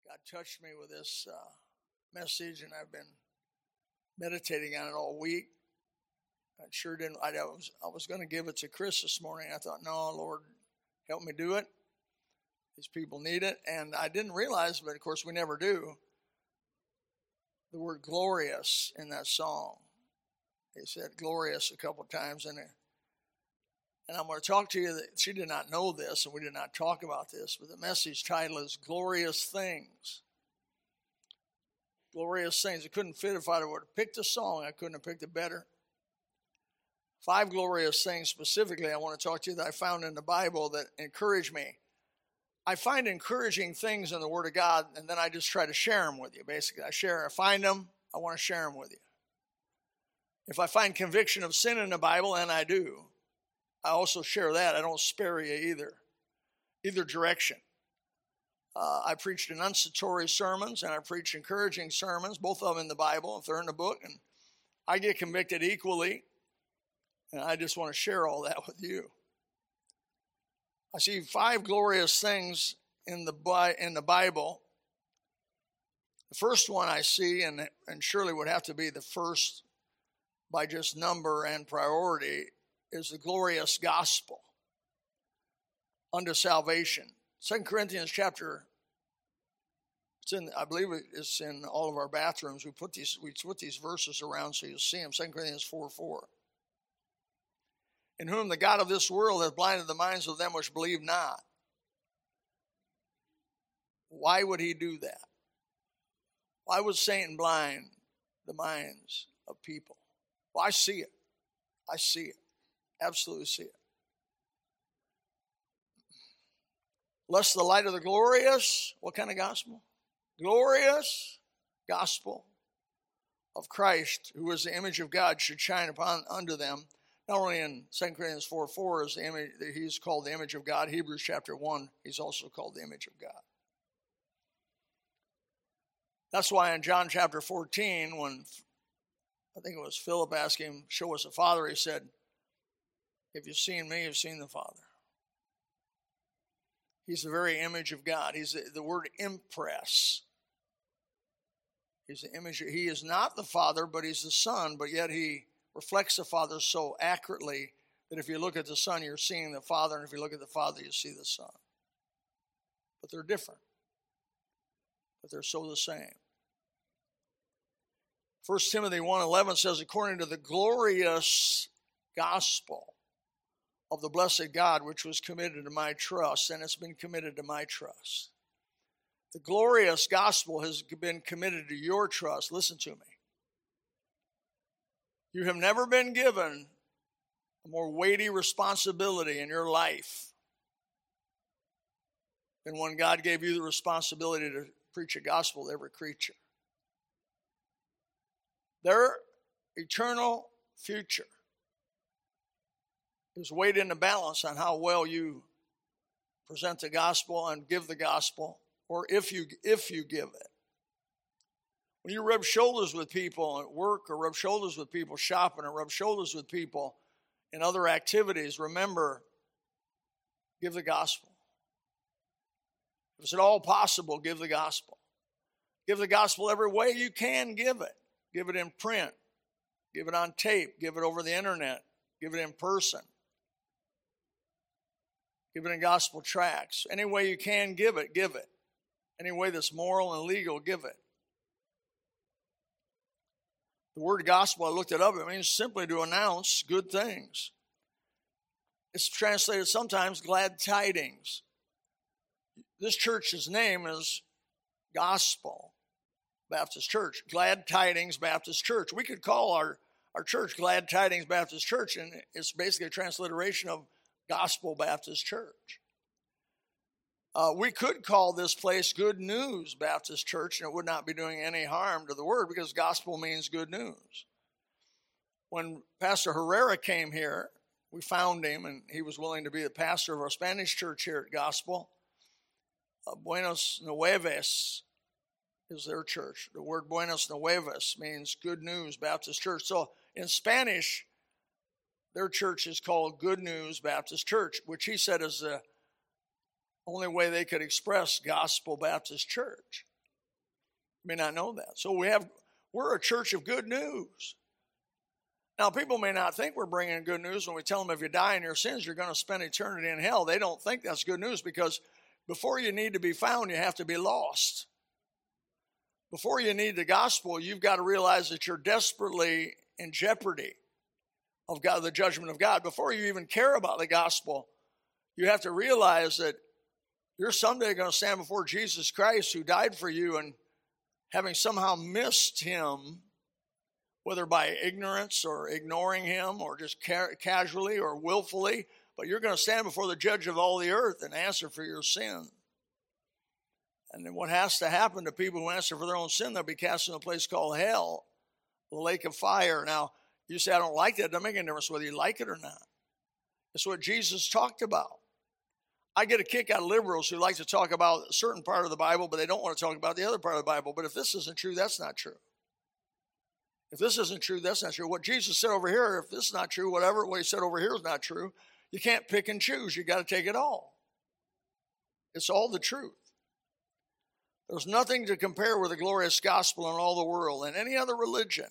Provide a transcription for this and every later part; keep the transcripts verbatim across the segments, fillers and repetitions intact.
God touched me with this uh, message, and I've been meditating on it all week. I sure didn't. I was I was going to give it to Chris this morning. I thought, no, Lord, help me do it. These people need it, and I didn't realize, but of course we never do, the word glorious in that song. He said glorious a couple of times in it. And I'm going to talk to you that she did not know this, and we did not talk about this, but the message title is Glorious Things. Glorious Things. It couldn't fit if I would have picked a song. I couldn't have picked it better. Five glorious things specifically I want to talk to you that I found in the Bible that encourage me. I find encouraging things in the Word of God, and then I just try to share them with you. Basically, I share. I find them. I want to share them with you. If I find conviction of sin in the Bible, and I do, I also share that. I don't spare you either, either direction. Uh, I preach denunciatory sermons, and I preach encouraging sermons, both of them in the Bible, if they're in the book, and I get convicted equally, and I just want to share all that with you. I see five glorious things in the in the Bible. The first one I see, and, and surely would have to be the first by just number and priority, is the glorious gospel unto salvation. Second Corinthians chapter, it's in, I believe it's in all of our bathrooms. We put these we put these verses around so you'll see them. Second Corinthians four four. In whom the God of this world hath blinded the minds of them which believe not. Why would he do that? Why would Satan blind the minds of people? Well, I see it. I see it. Absolutely see it. Lest the light of the glorious, what kind of gospel? Glorious gospel of Christ, who is the image of God, should shine upon unto them. Not only in Second Corinthians four four is the image, he's called the image of God. Hebrews chapter one, he's also called the image of God. That's why in John chapter fourteen, when I think it was Philip asked him, show us the Father, he said, if you've seen me, you've seen the Father. He's the very image of God. He's the, the word impress. He's the image. He is not the Father, but he's the Son, but yet he reflects the Father so accurately that if you look at the Son, you're seeing the Father, and if you look at the Father, you see the Son. But they're different. But they're so the same. First Timothy one eleven says, according to the glorious gospel of the blessed God, which was committed to my trust, and it's been committed to my trust. The glorious gospel has been committed to your trust. Listen to me. You have never been given a more weighty responsibility in your life than when God gave you the responsibility to preach a gospel to every creature. Their eternal future is weighed in the balance on how well you present the gospel and give the gospel, or if you if you give it. When you rub shoulders with people at work, or rub shoulders with people shopping, or rub shoulders with people in other activities, remember, give the gospel. If it's at all possible, give the gospel. Give the gospel every way you can give it. Give it in print. Give it on tape. Give it over the internet. Give it in person. Give it in gospel tracts. Any way you can give it, give it. Any way that's moral and legal, give it. The word gospel, I looked it up, it means simply to announce good things. It's translated sometimes glad tidings. This church's name is Gospel Baptist Church, Glad Tidings Baptist Church. We could call our, our church Glad Tidings Baptist Church, and it's basically a transliteration of Gospel Baptist Church. Uh, we could call this place Good News Baptist Church, and it would not be doing any harm to the word because gospel means good news. When Pastor Herrera came here, we found him, and he was willing to be the pastor of our Spanish church here at Gospel. Uh, Buenos Nueves is their church. The word Buenos Nueves means Good News Baptist Church. So in Spanish, their church is called Good News Baptist Church, which he said is the only way they could express Gospel Baptist Church. You may not know that. So we have, we're a church of good news. Now, people may not think we're bringing good news when we tell them if you die in your sins, you're going to spend eternity in hell. They don't think that's good news because before you need to be found, you have to be lost. Before you need the gospel, you've got to realize that you're desperately in jeopardy of God, the judgment of God. Before you even care about the gospel, you have to realize that you're someday going to stand before Jesus Christ who died for you, and having somehow missed him, whether by ignorance or ignoring him or just ca- casually or willfully, but you're going to stand before the judge of all the earth and answer for your sin. And then what has to happen to people who answer for their own sin, they'll be cast in a place called hell, the lake of fire. Now, you say, I don't like that. It doesn't make any difference whether you like it or not. It's what Jesus talked about. I get a kick out of liberals who like to talk about a certain part of the Bible, but they don't want to talk about the other part of the Bible. But if this isn't true, that's not true. If this isn't true, that's not true. What Jesus said over here, if this is not true, whatever, what he said over here is not true. You can't pick and choose. You got to take it all. It's all the truth. There's nothing to compare with the glorious gospel in all the world and any other religion.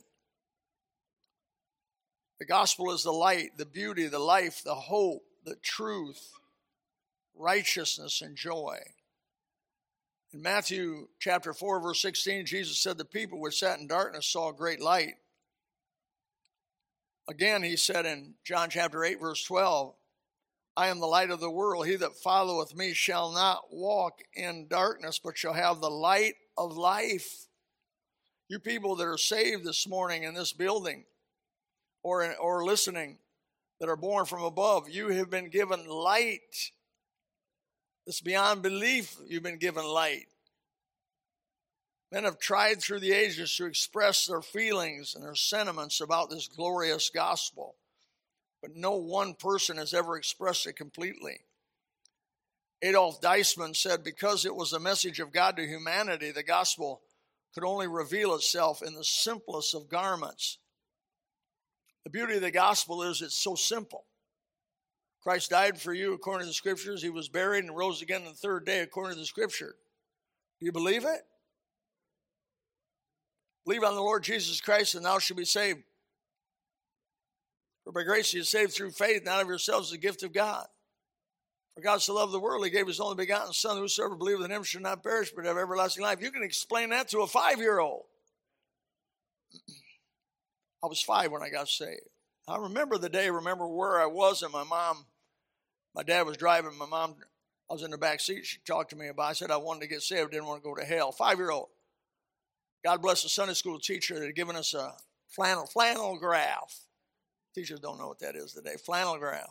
The gospel is the light, the beauty, the life, the hope, the truth, righteousness, and joy. In Matthew chapter four, verse sixteen, Jesus said, the people which sat in darkness saw a great light. Again, he said in John chapter eight, verse twelve, I am the light of the world. He that followeth me shall not walk in darkness, but shall have the light of life. You people that are saved this morning in this building or, in, or listening that are born from above, you have been given light. It's beyond belief you've been given light. Men have tried through the ages to express their feelings and their sentiments about this glorious gospel, but no one person has ever expressed it completely. Adolf Deisman said, because it was the message of God to humanity, the gospel could only reveal itself in the simplest of garments. The beauty of the gospel is it's so simple. Christ died for you according to the scriptures. He was buried and rose again on the third day according to the scripture. Do you believe it? Believe on the Lord Jesus Christ and thou shalt be saved. For by grace you are saved through faith, not of yourselves, the gift of God. For God so loved the world, he gave his only begotten Son, whosoever believeth in him should not perish, but have everlasting life. You can explain that to a five-year-old. I was five when I got saved. I remember the day, remember where I was, and my mom, my dad was driving, my mom, I was in the back seat, she talked to me about it. I said I wanted to get saved, didn't want to go to hell. Five-year-old. God bless the Sunday school teacher that had given us a flannel, flannel graph. Teachers don't know what that is today. Flannel graph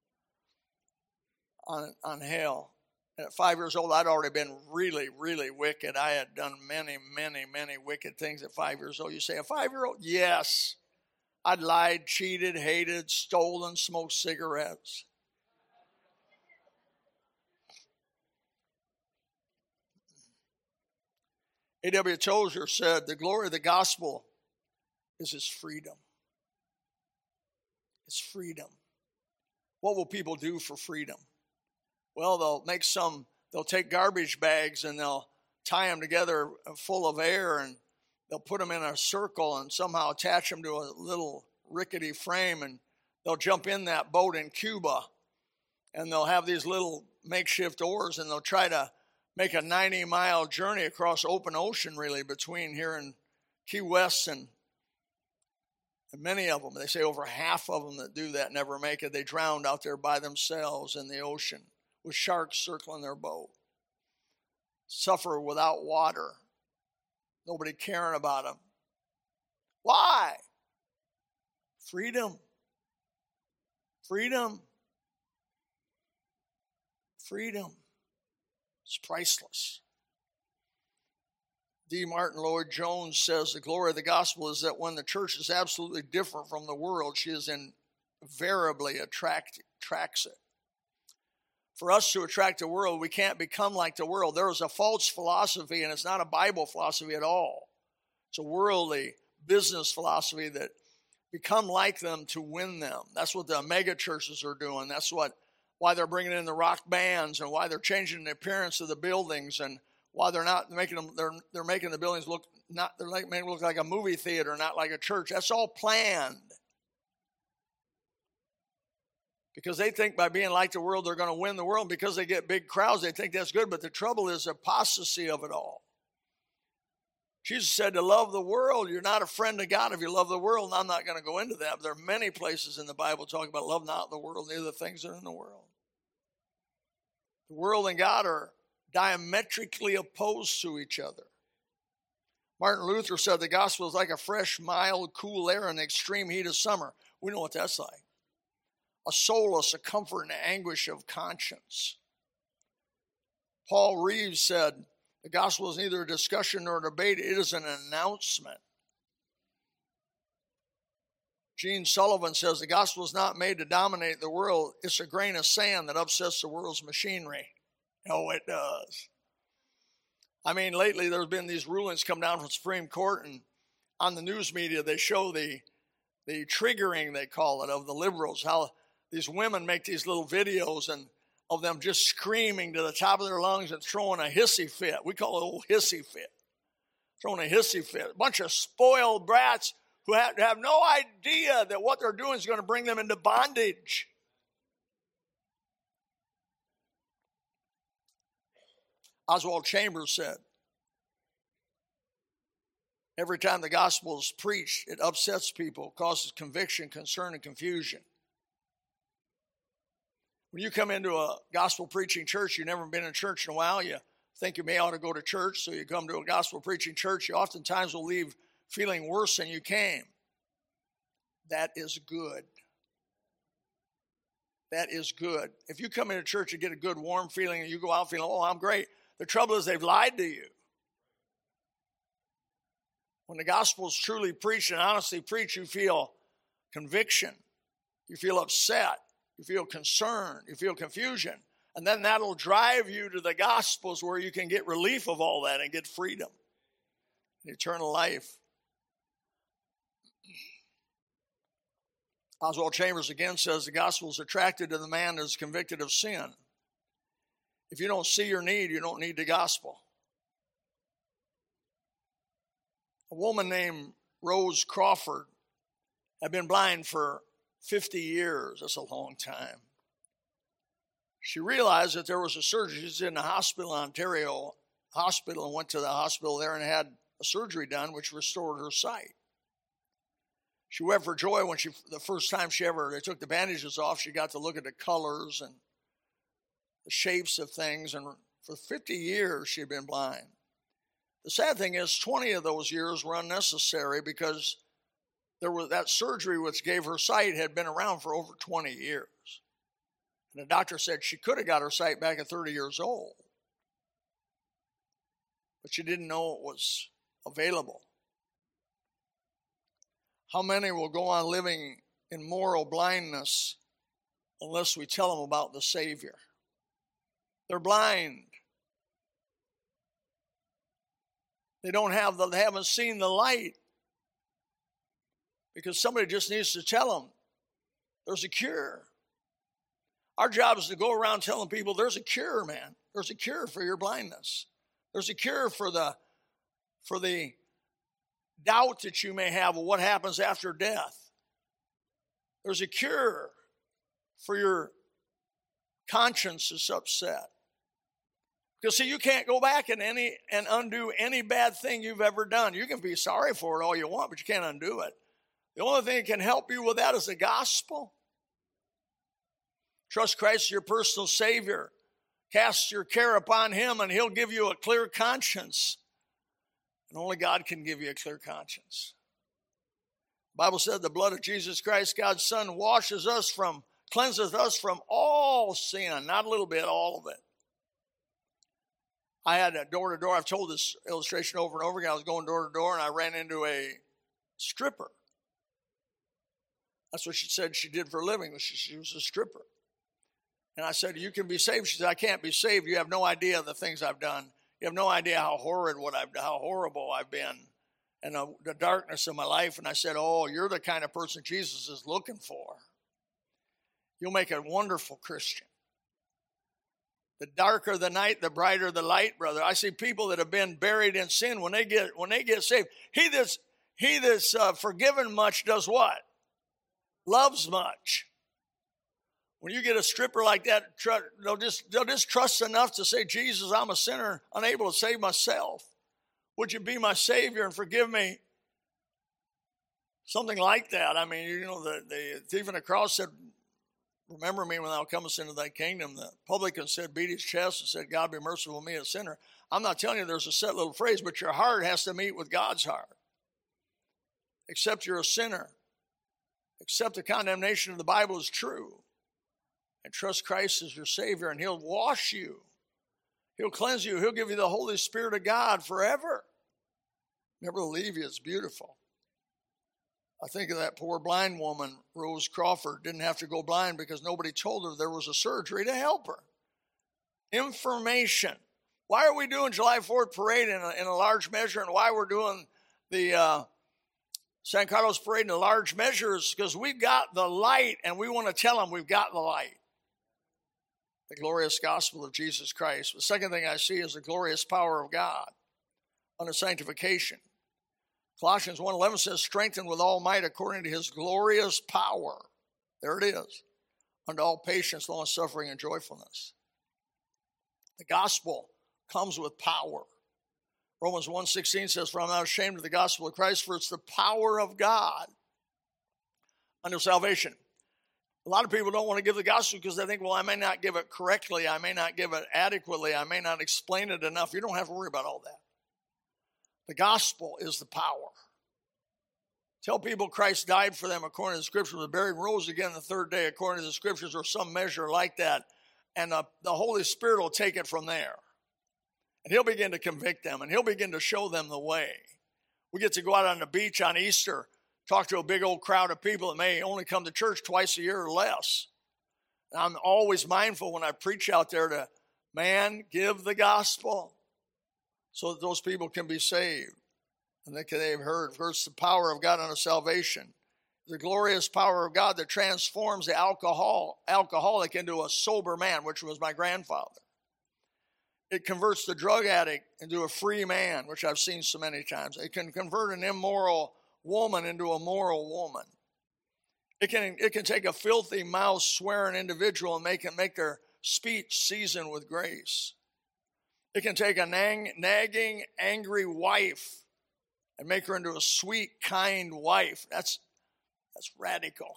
on, on hell. And at five years old, I'd already been really, really wicked. I had done many, many, many wicked things at five years old. You say, a five-year-old? Yes. I'd lied, cheated, hated, stolen, smoked cigarettes. A W Tozer said, the glory of the gospel is its freedom. It's freedom. What will people do for freedom? Well, they'll make some, they'll take garbage bags and they'll tie them together full of air and they'll put them in a circle and somehow attach them to a little rickety frame, and they'll jump in that boat in Cuba and they'll have these little makeshift oars and they'll try to make a ninety mile journey across open ocean, really, between here and Key West, and, and many of them, they say over half of them that do that never make it. They drowned out there by themselves in the ocean with sharks circling their boat. Suffer without water. Nobody caring about them. Why? Freedom. Freedom. Freedom. It's priceless. D. Martin Lloyd-Jones says the glory of the gospel is that when the church is absolutely different from the world, she is invariably attract, attracts it. For us to attract the world, we can't become like the world. There is a false philosophy, and it's not a Bible philosophy at all. It's a worldly business philosophy that become like them to win them. That's what the mega churches are doing. That's what why they're bringing in the rock bands and why they're changing the appearance of the buildings and why they're not making them, they're, they're making the buildings look not, they're like, making it look like a movie theater, not like a church. That's all planned. Because they think by being like the world, they're going to win the world. Because they get big crowds, they think that's good. But the trouble is the apostasy of it all. Jesus said to love the world. You're not a friend of God if you love the world. And I'm not going to go into that. But there are many places in the Bible talking about love not the world, neither the things that are in the world. The world and God are diametrically opposed to each other. Martin Luther said the gospel is like a fresh, mild, cool air in the extreme heat of summer. We know what that's like. A solace, a comfort, and anguish of conscience. Paul Reeves said, the gospel is neither a discussion nor a debate, it is an announcement. Gene Sullivan says, the gospel is not made to dominate the world, it's a grain of sand that upsets the world's machinery. Oh, it does. I mean, lately there's been these rulings come down from the Supreme Court, and on the news media they show the, the triggering, they call it, of the liberals, how these women make these little videos and of them just screaming to the top of their lungs and throwing a hissy fit. We call it a old hissy fit. Throwing a hissy fit. A bunch of spoiled brats who have, have no idea that what they're doing is going to bring them into bondage. Oswald Chambers said, every time the gospel is preached, it upsets people, causes conviction, concern, and confusion. When you come into a gospel preaching church, you've never been in church in a while, you think you may ought to go to church, so you come to a gospel preaching church, you oftentimes will leave feeling worse than you came. That is good. That is good. If you come into church and get a good warm feeling and you go out feeling, oh, I'm great, the trouble is they've lied to you. When the gospel is truly preached and honestly preached, you feel conviction. You feel upset. You feel concern, you feel confusion, and then that'll drive you to the Gospels where you can get relief of all that and get freedom and eternal life. Oswald Chambers again says the gospel is attracted to the man that is convicted of sin. If you don't see your need, you don't need the gospel. A woman named Rose Crawford had been blind for fifty years, that's a long time. She realized that there was a surgery. She was in the hospital, Ontario Hospital, and went to the hospital there and had a surgery done, which restored her sight. She wept for joy when she, the first time she ever, they took the bandages off, she got to look at the colors and the shapes of things, and for fifty years she had been blind. The sad thing is, twenty of those years were unnecessary because there was that surgery which gave her sight had been around for over twenty years. And the doctor said she could have got her sight back at thirty years old. But she didn't know it was available. How many will go on living in moral blindness unless we tell them about the Savior? They're blind. They don't have the, they haven't seen the light. Because somebody just needs to tell them there's a cure. Our job is to go around telling people there's a cure, man. There's a cure for your blindness. There's a cure for the for the doubt that you may have of what happens after death. There's a cure for your conscience that's upset. Because see, you can't go back and any and undo any bad thing you've ever done. You can be sorry for it all you want, but you can't undo it. The only thing that can help you with that is the gospel. Trust Christ as your personal Savior. Cast your care upon Him and He'll give you a clear conscience. And only God can give you a clear conscience. The Bible said the blood of Jesus Christ, God's Son, washes us from, cleanses us from all sin. Not a little bit, all of it. I had a door to door. I've told this illustration over and over again. I was going door to door and I ran into a stripper. That's what she said she did for a living. She, she was a stripper. And I said, you can be saved. She said, I can't be saved. You have no idea the things I've done. You have no idea how horrid what I've done, how horrible I've been, and the, the darkness of my life. And I said, oh, you're the kind of person Jesus is looking for. You'll make a wonderful Christian. The darker the night, the brighter the light, brother. I see people that have been buried in sin when they get when they get saved. He that's he that's uh, forgiven much does what? Loves much. When you get a stripper like that, tr- they'll just they'll just trust enough to say, Jesus, I'm a sinner, unable to save myself. Would you be my Savior and forgive me? Something like that. I mean, you know, the, the thief on the cross said, remember me when thou comest into thy kingdom. The publican said, beat his chest and said, God be merciful to me, a sinner. I'm not telling you there's a set little phrase, but your heart has to meet with God's heart. Accept you're a sinner. Accept the condemnation of the Bible is true. And trust Christ as your Savior, and he'll wash you. He'll cleanse you. He'll give you the Holy Spirit of God forever. Never leave you. It's beautiful. I think of that poor blind woman, Rose Crawford, didn't have to go blind because nobody told her there was a surgery to help her. Information. Why are we doing July fourth parade in a, in a large measure, and why we're doing the uh, San Carlos parade in a large measure is because we've got the light, and we want to tell them we've got the light. The glorious gospel of Jesus Christ. The second thing I see is the glorious power of God unto sanctification. Colossians one eleven says, strengthened with all might according to his glorious power. There it is. Unto all patience, long suffering, and joyfulness. The gospel comes with power. Romans one sixteen says, for I'm not ashamed of the gospel of Christ, for it's the power of God unto salvation. A lot of people don't want to give the gospel because they think, well, I may not give it correctly. I may not give it adequately. I may not explain it enough. You don't have to worry about all that. The gospel is the power. Tell people Christ died for them according to the scriptures, was buried and rose again the third day according to the scriptures, or some measure like that. And the, the Holy Spirit will take it from there. And he'll begin to convict them, and he'll begin to show them the way. We get to go out on the beach on Easter, talk to a big old crowd of people that may only come to church twice a year or less. And I'm always mindful when I preach out there to, man, give the gospel so that those people can be saved. And that they've heard. First, the power of God unto salvation. The glorious power of God that transforms the alcohol, alcoholic into a sober man, which was my grandfather. It converts the drug addict into a free man, which I've seen so many times. It can convert an immoral woman into a moral woman. It can, it can take a filthy mouth swearing individual and make it make their speech seasoned with grace. It can take a nang, nagging, angry wife and make her into a sweet, kind wife. That's, that's radical.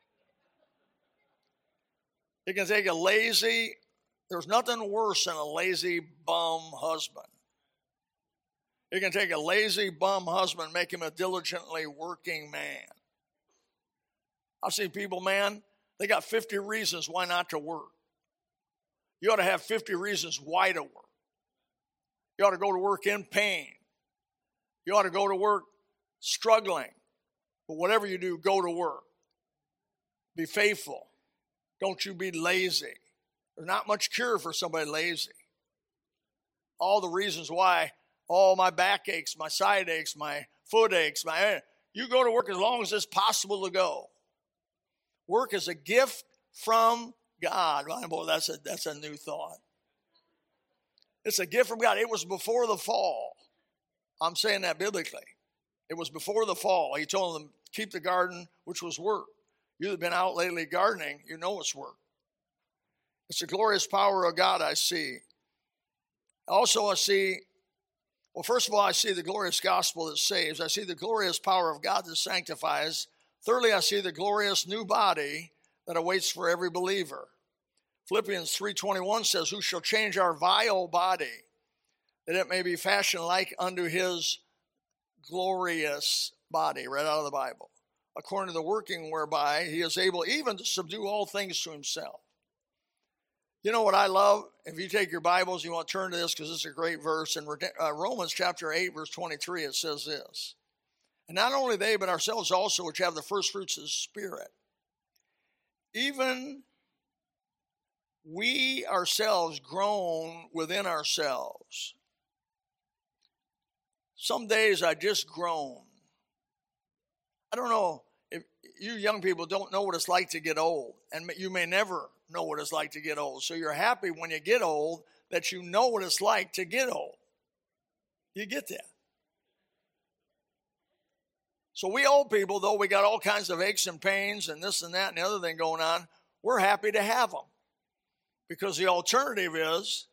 It can take a lazy, there's nothing worse than a lazy bum husband. It can take a lazy bum husband and make him a diligently working man. I've seen people, man, they got fifty reasons why not to work. You ought to have fifty reasons why to work. You ought to go to work in pain. You ought to go to work struggling. But whatever you do, go to work. Be faithful. Don't you be lazy. There's not much cure for somebody lazy. All the reasons why, oh, my back aches, my side aches, my foot aches. My, you go to work as long as it's possible to go. Work is a gift from God. Boy, that's a, that's a new thought. It's a gift from God. It was before the fall. I'm saying that biblically. It was before the fall. He told them, keep the garden, which was work. You've been out lately gardening, you know it's work. It's the glorious power of God I see. Also I see, well, first of all, I see the glorious gospel that saves. I see the glorious power of God that sanctifies. Thirdly, I see the glorious new body that awaits for every believer. Philippians three twenty-one says, who shall change our vile body, that it may be fashioned like unto his glorious body, right out of the Bible, according to the working whereby he is able even to subdue all things to himself. You know what I love? If you take your Bibles, you want to turn to this because this is a great verse. In Romans chapter eight, verse twenty-three, it says this. And not only they, but ourselves also, which have the first fruits of the Spirit, even we ourselves groan within ourselves. Some days I just groan. I don't know if you young people don't know what it's like to get old, and you may never know what it's like to get old. So you're happy when you get old that you know what it's like to get old. You get that? So we old people, though we got all kinds of aches and pains and this and that and the other thing going on, we're happy to have them. Because the alternative is,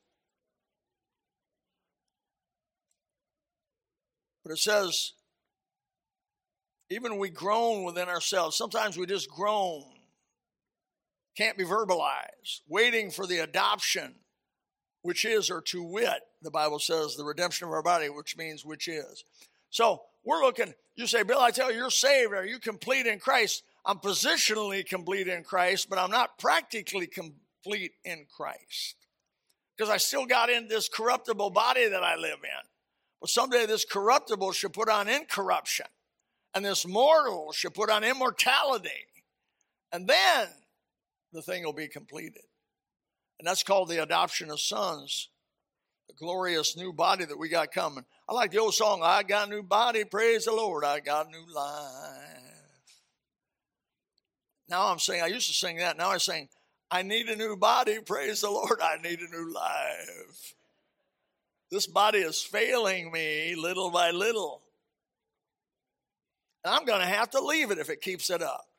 but it says, even we groan within ourselves. Sometimes we just groan. Can't be verbalized. Waiting for the adoption, which is, or to wit, the Bible says, the redemption of our body, which means which is. So we're looking, you say, Bill, I tell you, you're saved. Are you complete in Christ? I'm positionally complete in Christ, but I'm not practically complete in Christ. Because I still got in this corruptible body that I live in. But someday this corruptible should put on incorruption. And this mortal should put on immortality. And then the thing will be completed. And that's called the adoption of sons. The glorious new body that we got coming. I like the old song, I got a new body, praise the Lord, I got a new life. Now I'm saying, I used to sing that, now I'm saying, I need a new body, praise the Lord, I need a new life. This body is failing me little by little. And I'm going to have to leave it if it keeps it up.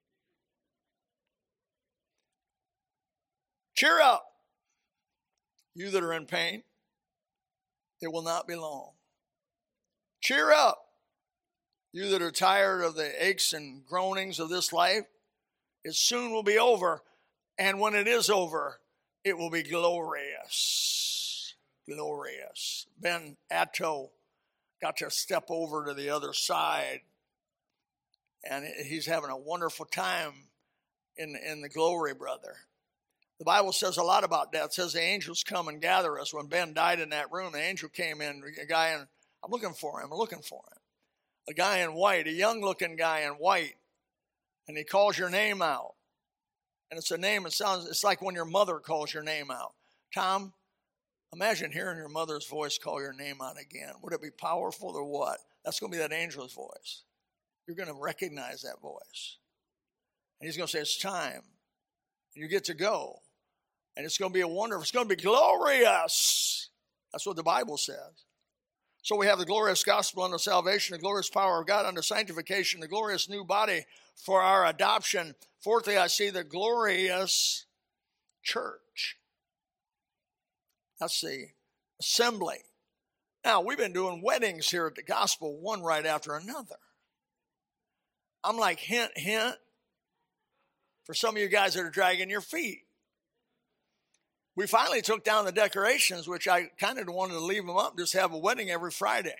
Cheer up, you that are in pain. It will not be long. Cheer up, you that are tired of the aches and groanings of this life. It soon will be over. And when it is over, it will be glorious. Glorious. Ben Atto got to step over to the other side. And he's having a wonderful time in, in the glory, brother. The Bible says a lot about death. It says the angels come and gather us. When Ben died in that room, the angel came in, a guy in, I'm looking for him, I'm looking for him. A guy in white, a young-looking guy in white. And he calls your name out. And it's a name, it sounds, it's like when your mother calls your name out. Tom, imagine hearing your mother's voice call your name out again. Would it be powerful or what? That's going to be that angel's voice. You're going to recognize that voice. And he's going to say, it's time. And you get to go. And it's going to be a wonderful, it's going to be glorious. That's what the Bible says. So we have the glorious gospel unto salvation, the glorious power of God unto sanctification, the glorious new body for our adoption. Fourthly, I see the glorious church. That's the assembly. Now, we've been doing weddings here at the gospel, one right after another. I'm like, hint, hint, for some of you guys that are dragging your feet. We finally took down the decorations, which I kind of wanted to leave them up, just have a wedding every Friday.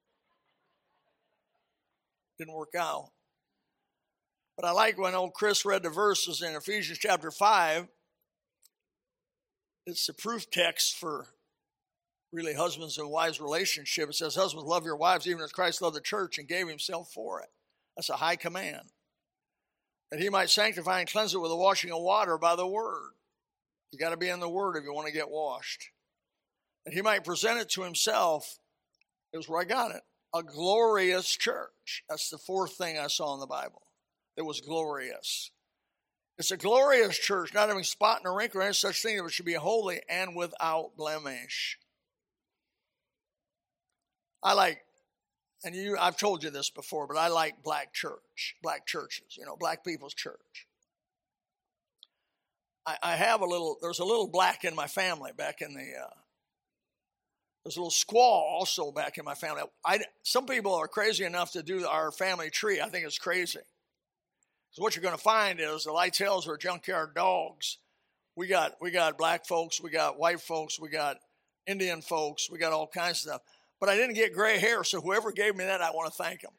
Didn't work out. But I like when old Chris read the verses in Ephesians chapter five. It's the proof text for really husbands and wives relationship. It says, husbands, love your wives even as Christ loved the church and gave himself for it. That's a high command. That he might sanctify and cleanse it with the washing of water by the word. You got to be in the word if you want to get washed. That he might present it to himself. It was where I got it. A glorious church. That's the fourth thing I saw in the Bible. That was glorious. It's a glorious church, not having spot nor wrinkle or any such thing, that it should be holy and without blemish. I like, and you, I've told you this before, but I like black church, black churches, you know, black people's church. I, I have a little, there's a little black in my family back in the, uh, there's a little squaw also back in my family. I, some people are crazy enough to do our family tree. I think it's crazy. So what you're going to find is the Lightels are junkyard dogs. We got, we got black folks, we got white folks, we got Indian folks, we got all kinds of stuff. But I didn't get gray hair, so whoever gave me that, I want to thank them.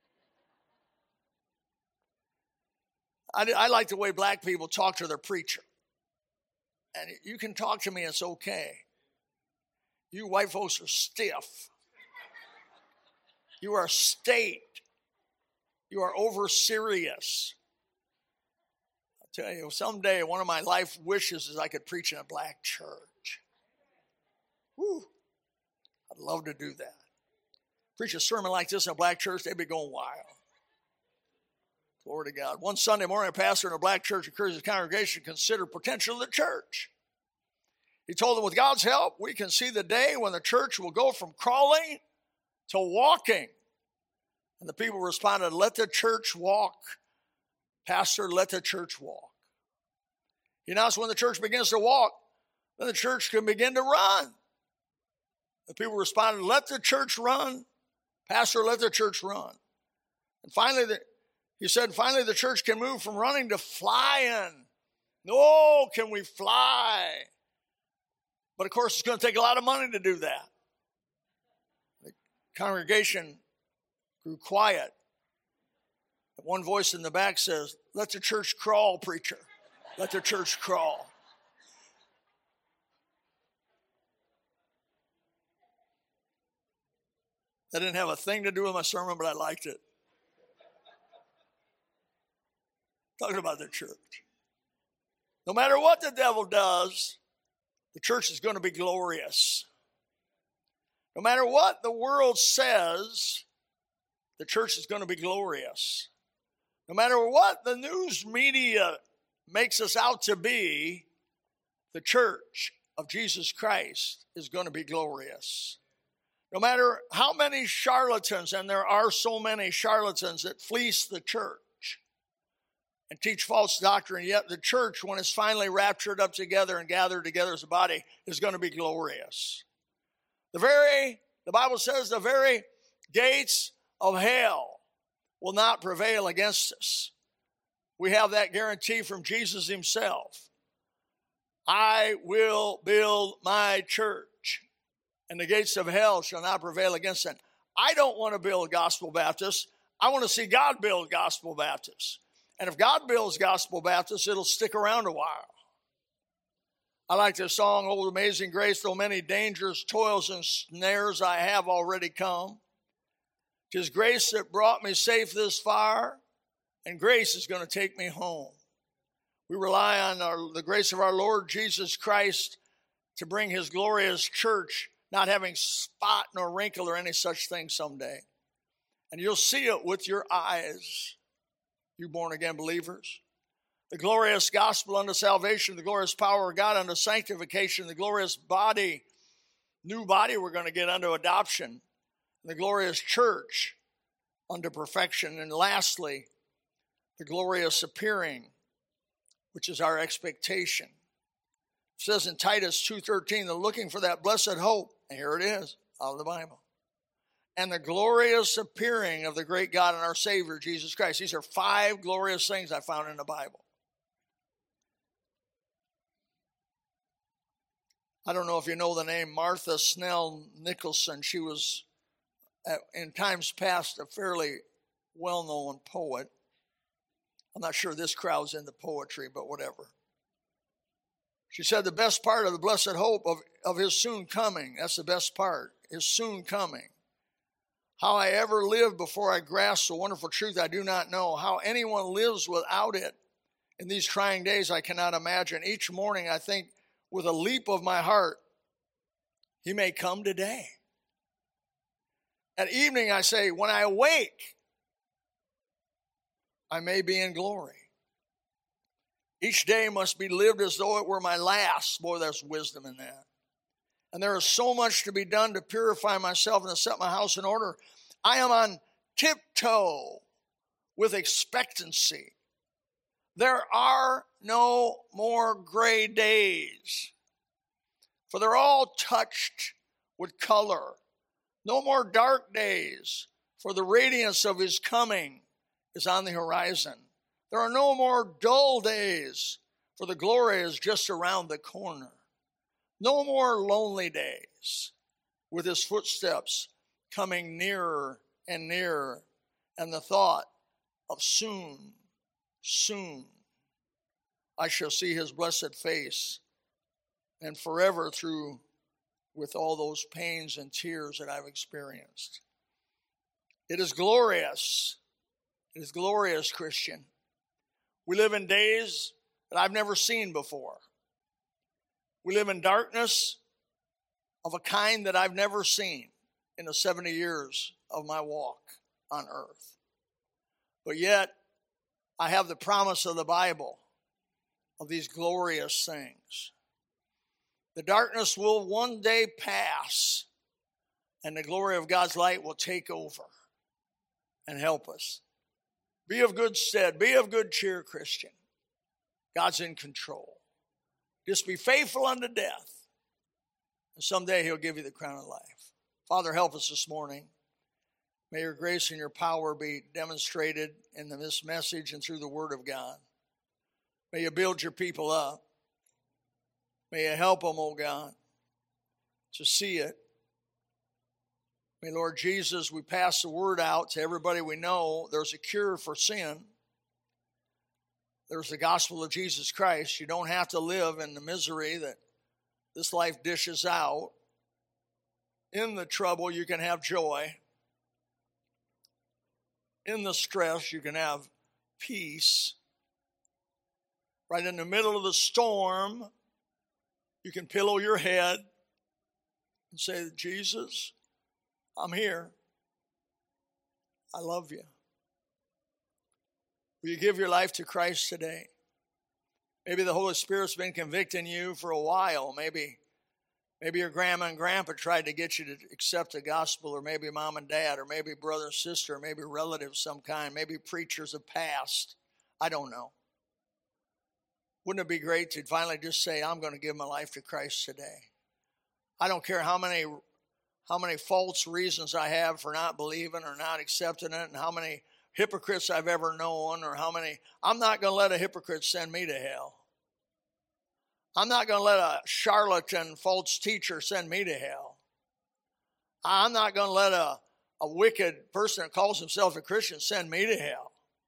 I, I like the way black people talk to their preacher. And you can talk to me, it's okay. You white folks are stiff. You are state. You are over serious. I'll tell you, someday one of my life wishes is I could preach in a black church. Whew. I'd love to do that. Preach a sermon like this in a black church, they'd be going wild. Glory to God. One Sunday morning, a pastor in a black church encouraged his congregation to consider potential of the church. He told them, with God's help, we can see the day when the church will go from crawling to walking. And the people responded, let the church walk. Pastor, let the church walk. He announced when the church begins to walk, then the church can begin to run. The people responded, let the church run. Pastor, let the church run. And finally, the, he said, finally the church can move from running to flying. No, can we fly? But of course, it's going to take a lot of money to do that. The congregation grew quiet. One voice in the back says, let the church crawl, preacher. Let the church crawl. That didn't have a thing to do with my sermon, but I liked it. Talking about the church. No matter what the devil does, the church is going to be glorious. No matter what the world says, the church is going to be glorious. No matter what the news media makes us out to be, the church of Jesus Christ is going to be glorious. No matter how many charlatans, and there are so many charlatans that fleece the church and teach false doctrine, yet the church, when it's finally raptured up together and gathered together as a body, is going to be glorious. The very, the Bible says, the very gates of hell will not prevail against us. We have that guarantee from Jesus himself. I will build my church, and the gates of hell shall not prevail against it. I don't want to build Gospel Baptists. I want to see God build Gospel Baptists. And if God builds Gospel Baptists, it'll stick around a while. I like the song, "Oh, Amazing Grace, though many dangers, toils, and snares I have already come. 'Tis grace that brought me safe this far, and grace is going to take me home." We rely on our, the grace of our Lord Jesus Christ to bring his glorious church, not having spot nor wrinkle or any such thing someday. And you'll see it with your eyes, you born-again believers. The glorious gospel unto salvation, the glorious power of God unto sanctification, the glorious body, new body we're going to get unto adoption, the glorious church unto perfection. And lastly, the glorious appearing, which is our expectation. It says in Titus two thirteen, they're looking for that blessed hope. And here it is, out of the Bible. And the glorious appearing of the great God and our Savior, Jesus Christ. These are five glorious things I found in the Bible. I don't know if you know the name Martha Snell Nicholson. She was, in times past, a fairly well-known poet. I'm not sure this crowd's into poetry, but whatever. She said the best part of the blessed hope of, of his soon coming, that's the best part, his soon coming. How I ever lived before I grasped the wonderful truth I do not know. How anyone lives without it in these trying days I cannot imagine. Each morning I think with a leap of my heart, he may come today. At evening I say, when I awake, I may be in glory. Each day must be lived as though it were my last. Boy, there's wisdom in that. And there is so much to be done to purify myself and to set my house in order. I am on tiptoe with expectancy. There are no more gray days, for they're all touched with color. No more dark days, for the radiance of his coming is on the horizon. There are no more dull days, for the glory is just around the corner. No more lonely days, with his footsteps coming nearer and nearer, and the thought of soon, soon, I shall see his blessed face, and forever through with all those pains and tears that I've experienced. It is glorious. It is glorious, Christian. We live in days that I've never seen before. We live in darkness of a kind that I've never seen in the seventy years of my walk on earth. But yet, I have the promise of the Bible of these glorious things. The darkness will one day pass, and the glory of God's light will take over and help us. Be of good stead. Be of good cheer, Christian. God's in control. Just be faithful unto death, and someday he'll give you the crown of life. Father, help us this morning. May your grace and your power be demonstrated in this message and through the word of God. May you build your people up. May you help them, oh God, to see it. May, Lord Jesus, we pass the word out to everybody we know. There's a cure for sin. There's the gospel of Jesus Christ. You don't have to live in the misery that this life dishes out. In the trouble, you can have joy. In the stress, you can have peace. Right in the middle of the storm, you can pillow your head and say, Jesus, I'm here. I love you. Will you give your life to Christ today? Maybe the Holy Spirit's been convicting you for a while. Maybe, maybe your grandma and grandpa tried to get you to accept the gospel, or maybe mom and dad, or maybe brother and sister, or maybe relatives of some kind. Maybe preachers have passed. I don't know. Wouldn't it be great to finally just say, I'm going to give my life to Christ today? I don't care how many how many false reasons I have for not believing or not accepting it, and how many hypocrites I've ever known, or how many. I'm not going to let a hypocrite send me to hell. I'm not going to let a charlatan false teacher send me to hell. I'm not going to let a, a wicked person that calls himself a Christian send me to hell.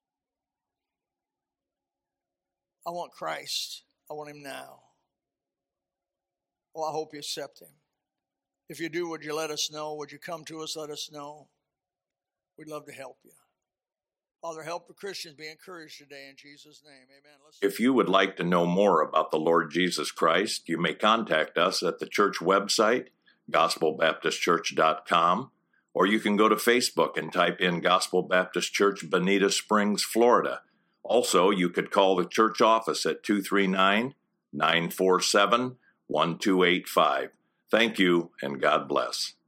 I want Christ. I want him now. Well, I hope you accept him. If you do, would you let us know? Would you come to us, let us know? We'd love to help you. Father, help the Christians be encouraged today in Jesus' name. Amen. Let's if you would like to know more about the Lord Jesus Christ, you may contact us at the church website, gospel baptist church dot com, or you can go to Facebook and type in Gospel Baptist Church, Bonita Springs, Florida. Also, you could call the church office at two three nine, nine four seven, one two eight five. Thank you, and God bless.